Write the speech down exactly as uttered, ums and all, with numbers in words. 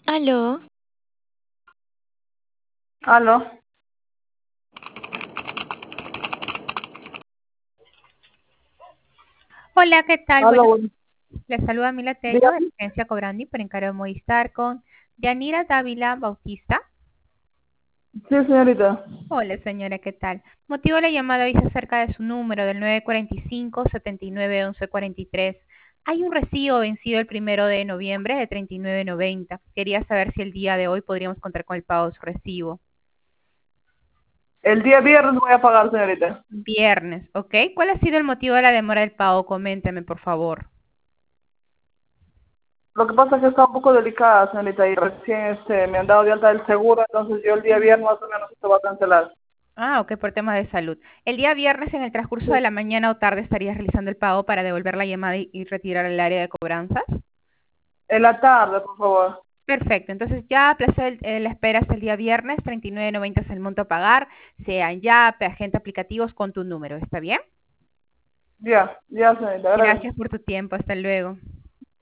Aló, Aló, hola, ¿qué tal? aló, Bueno, bueno, les saluda Mila Tello de dígame. Agencia Cobrandi por encargo de Movistar con Yanira Dávila Bautista. Sí, señorita. Hola, señora, ¿qué tal? Motivo de la llamada dice acerca de su número del nueve cuatro cinco, setenta y nueve, once cuarenta y tres. Hay un recibo vencido el primero de noviembre de treinta y nueve noventa. Quería saber si el día de hoy podríamos contar con el pago de su recibo. El día viernes voy a pagar, señorita. Viernes, ¿ok? ¿Cuál ha sido el motivo de la demora del pago? Coménteme, por favor. Lo que pasa es que está un poco delicada, señorita, y recién este, me han dado de alta del seguro, entonces yo el día viernes más o menos esto va a cancelar. Ah, ok, por temas de salud. El día viernes, en el transcurso de Sí. la mañana o tarde, estarías realizando el pago para devolver la llamada y, y retirar el área de cobranzas. En la tarde, por favor. Perfecto, entonces ya aplazó el- eh, la espera hasta el día viernes, treinta y nueve noventa es el monto a pagar, sean ya agente aplicativos con tu número, ¿está bien? Ya, ya, señorita, gracias. Gracias por tu tiempo, hasta luego.